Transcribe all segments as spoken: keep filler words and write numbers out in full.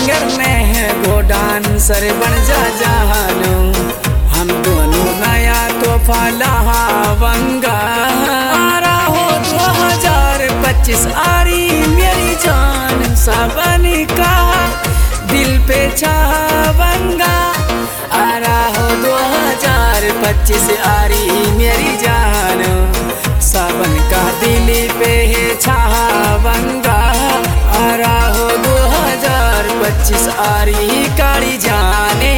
Singer ने है वो डांसर बन जा जानो, हम दोनों नया तोहफा लहावंगा। आ रहा हो दो हजार पच्चीस आरी मेरी जान, सावन का दिल पे छावंगा। आ रहा हो दो हजार पच्चीस आरी मेरी जान, सावन का दिल पे छावंगा। आ रहा हो दो हजार पच्चीस आरी काली जाने,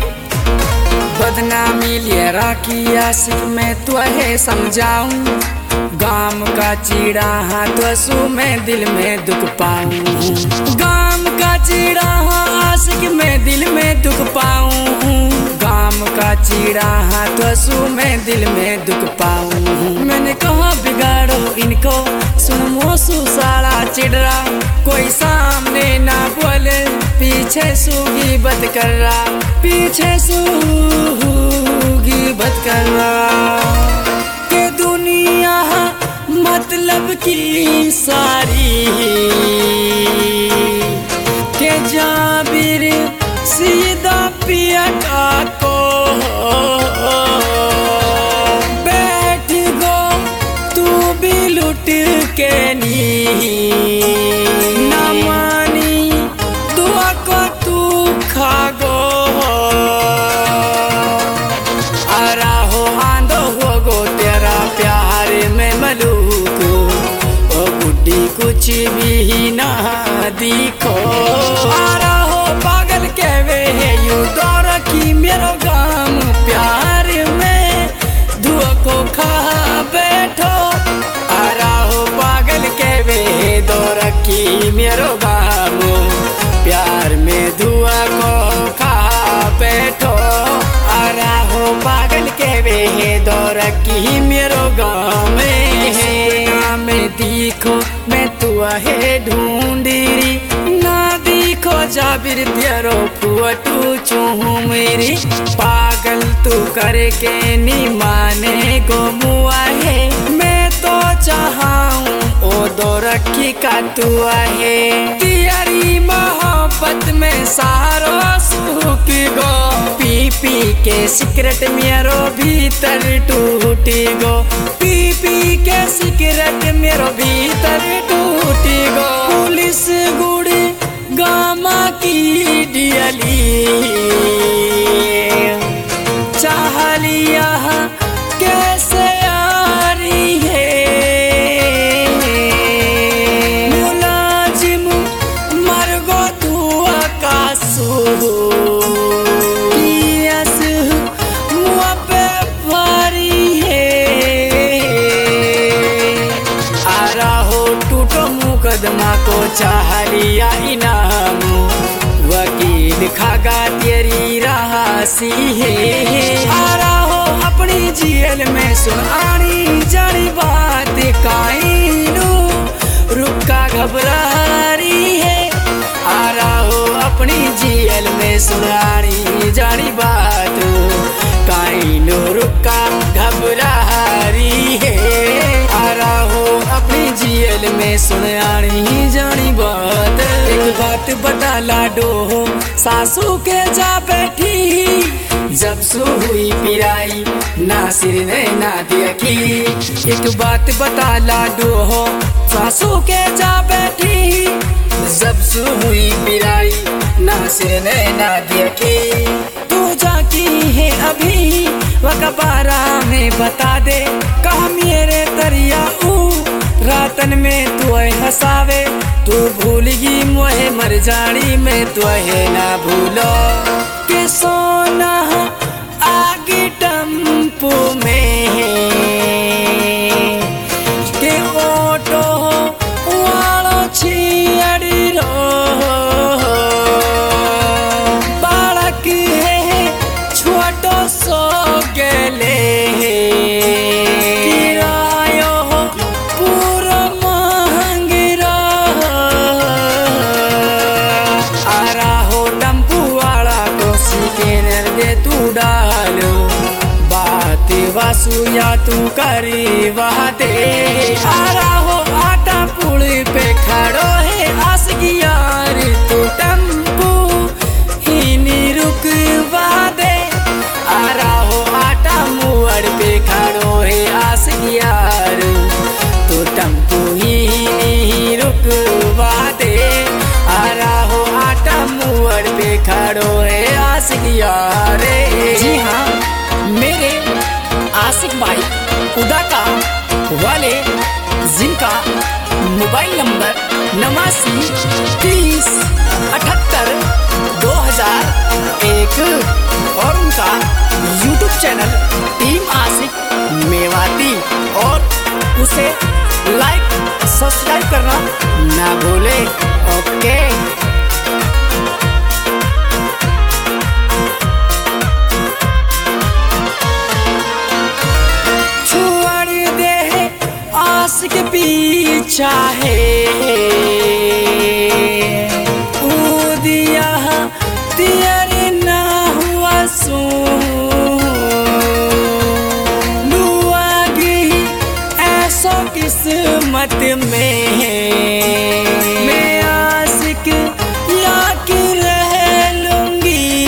बदनामी लिए राखी आशिक में तुहे समझाऊं, गाम का चीड़ा हाथ आंसू में दिल में दुख पाऊं। गाम का चीड़ा आशिक में दिल में दुख पाऊं, गाम का चीड़ा हाथ आंसू में दिल में दुख पाऊं। मैंने कहा बिगाड़ो इनको, सुन मोसू साला चिड़रा, कोई सामने ना बोले पीछे सूगी बत कर रहा, पीछे सूगी बत कर रहा। के दुनिया मतलब की सारी, के जाबिर सीधा पियटा को बैठ गो तू भी लुट के नी, ना मानी दुआ को तू खा गो। आ रहा हो आंधो हो गो तेरा प्यार में मलूक, ओ बुढ़ी कुछ भी ना दिखो। आ रहा हो पागल के वे यू दौर की मेरो गाम, प्यार में धुआ को खा बैठो। आ रहा हो पागल के वे दौर की मेरो गाम, प्यार में धुआ को खा बैठो। आ रहा हो पागल के वे दौर की मेरो गाँव में, में दिखो मैं तुआ है ढूंढी ना दिखो जाबिर तेरो फुअटू चूहू मेरी। पागल तू करके नी माने को मुआ है, मैं तो चाहूं ओ दो रखी का तू है। तेरी मोहब्बत में सारो सूख गो, पी पी के सिगरेट मेरो भीतर टूटी गो, पी पी के सिगरेट मेरो भीतर टूटी गो। पुलिस गुड़ी गामा की डियली चाह लिया कैसे आ रही है, मुलाजिम मर गो तू आकाशू मुआ पे भारी है। आ रहा हो टूटो मुकदमा को चाह लिया इनाम, वकील खागा तेरी राशि है। आ रहा हो अपनी जेल में सुनानी जानी बात काइनू, रुका घबरा रही है। आ रहा हो अपनी जेल में सुनानी जानी बात काइनू, रुका घबरा रही है। आ रहा हो अपनी जेल में सुनानी जानी बात। एक बात बता लाडो सासू के जा बैठी, जब सू हुई पिराई नासिर ने ना देखी। एक बात बता लाडो हो सासू के जा बैठी, जब सू हुई पिराई नासिर ने ना देखी। तू जाकी है अभी वकबारा में बता दे, कहा मेरे दरिया ऊ रातन में तू हंसावे, तू भूलगी मोहे मर जानी में तू ना भूलो। के सोना आगे टम्पू में के ओटो वालो छियड़ी रो, बालक है छोटो सो गेले किरायो पूरा महंग रो। आ रहा हो टम्पू वाला को सिकेनर दे तू डालो, बात वासु या तू करी वादे। आ रहा हो आटा पुल पे खड़ो है आस की यार तू टम्पू खड़ो है आशिक यारे। जी हाँ, मेरे आशिक भाई उदा का वाले जिनका मोबाइल नंबर नवासी तीस अठहत्तर दो हजार एक और उनका यूट्यूब चैनल टीम आशिक मेवाती, और उसे लाइक सब्सक्राइब करना ना भूले। ओके छोड़ दे आशिक पीछा है दिया तेरे ना हुआ सू लुआगी ऐसा किस्मत में मैं आशिक याके रह लूंगी।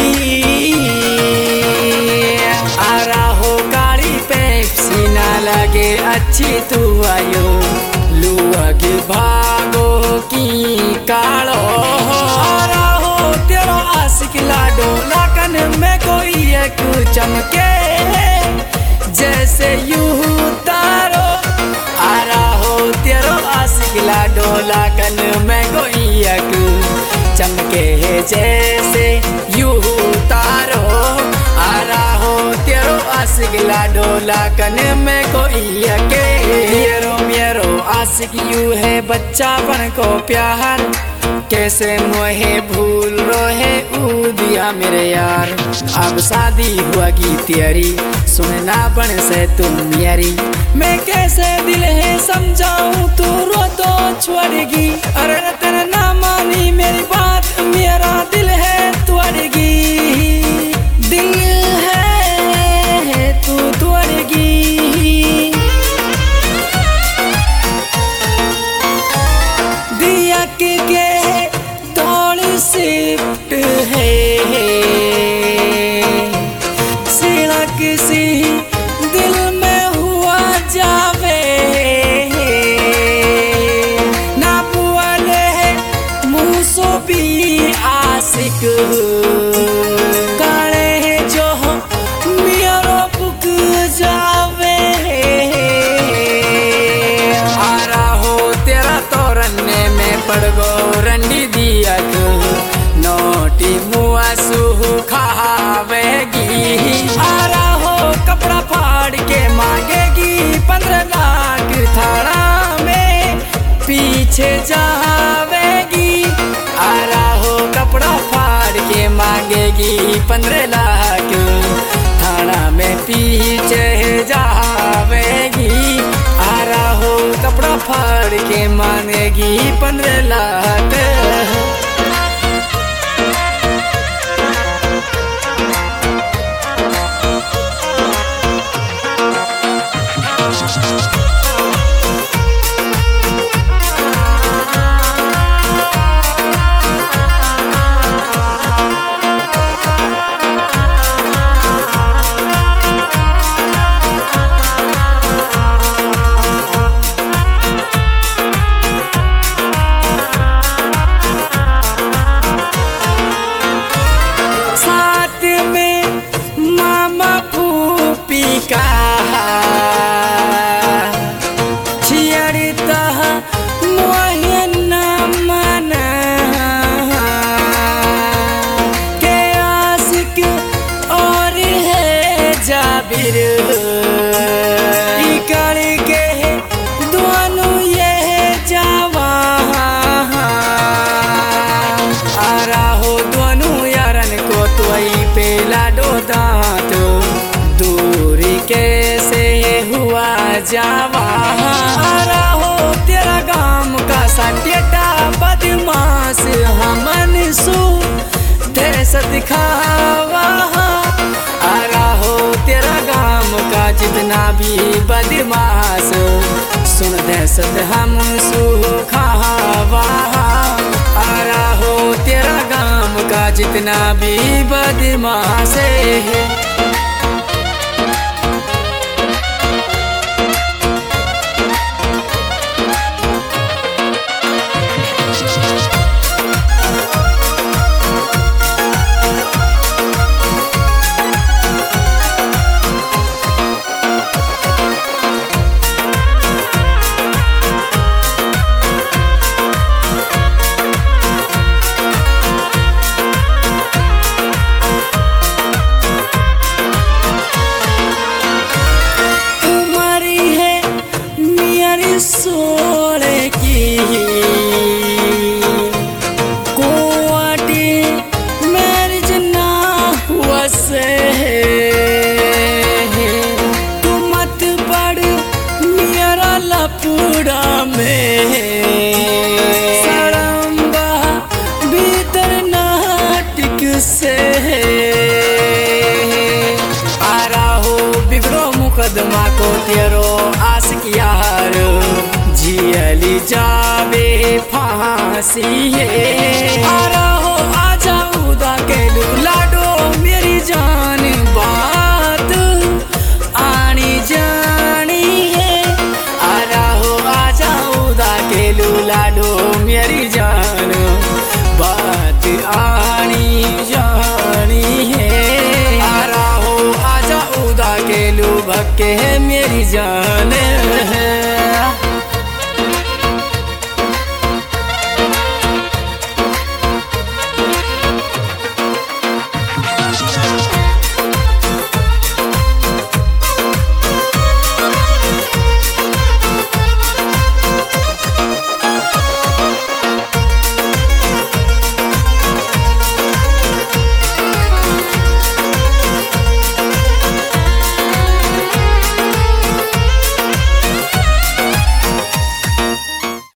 आ रहा गाड़ी पेप्सी ना लगे अच्छी तू आयो लुआगी भागो की कालो। आशिक लाडो लाकन में कोई एक चमके जैसे यूं तारो। आ रहा हो तेरो आशिक लाडो लाकन में कोई एक चमके जैसे यूं तारो। आ रहा हो तेरो आशिक लाडो लाकन में कोई एक मेरो मेरो आशिक यू है बच्चा बन को प्यार कैसे मोहे भूल रोहे ऊ दिया मेरे यार। अब शादी हुआ की तेरी सुनना बन से तुम मेरी मैं कैसे दिल है समझाऊं तू रो तो छोड़ेगी। अरे तेरा ना मानी मेरी बात मेरा दिल है तोड़ेगी दिल है तू तोड़ेगी। दिया के के शिफ्ट है सिड़क सी दिल में हुआ जावे ना पुआले मुसो भी आशिक काले जो मेरो बुक जावे। आ रहा हो तेरा तोरने में पड़ गो रंडी दिया नोटी मुआ सुहू खावेगी। आ रहा हो कपड़ा फाड़ के मांगेगी पंद्रह लाख थाना में पीछे जावेगी। आ रहा हो कपड़ा फाड़ के मांगेगी पंद्रह लाख थाना में पीछे जावेगी। आ रहा हो कपड़ा फाड़ के मांगेगी पंद्रह लाख। जावा रहो तेरा गाम का सटेटा बदमाश हमन सु दहशत दिखावा। आ रहो तेरा गाम का जितना भी बदमाश सुन दहशत हम सु खावा। आ रहो तेरा गाम का जितना भी बदमाश है। से आ रहा हो बिगड़ो मुकदमा को तेरो आशिक यार जियली जावे फांसी है। आ रहा हो आजा उदा के लाडो मेरी जान बात आनी जानी है। आ रहा हो आजा उदा के लाडो मेरी जान बात आनी जानी है। आ रहा हो आजा उदा के भक्के मेरी जान है।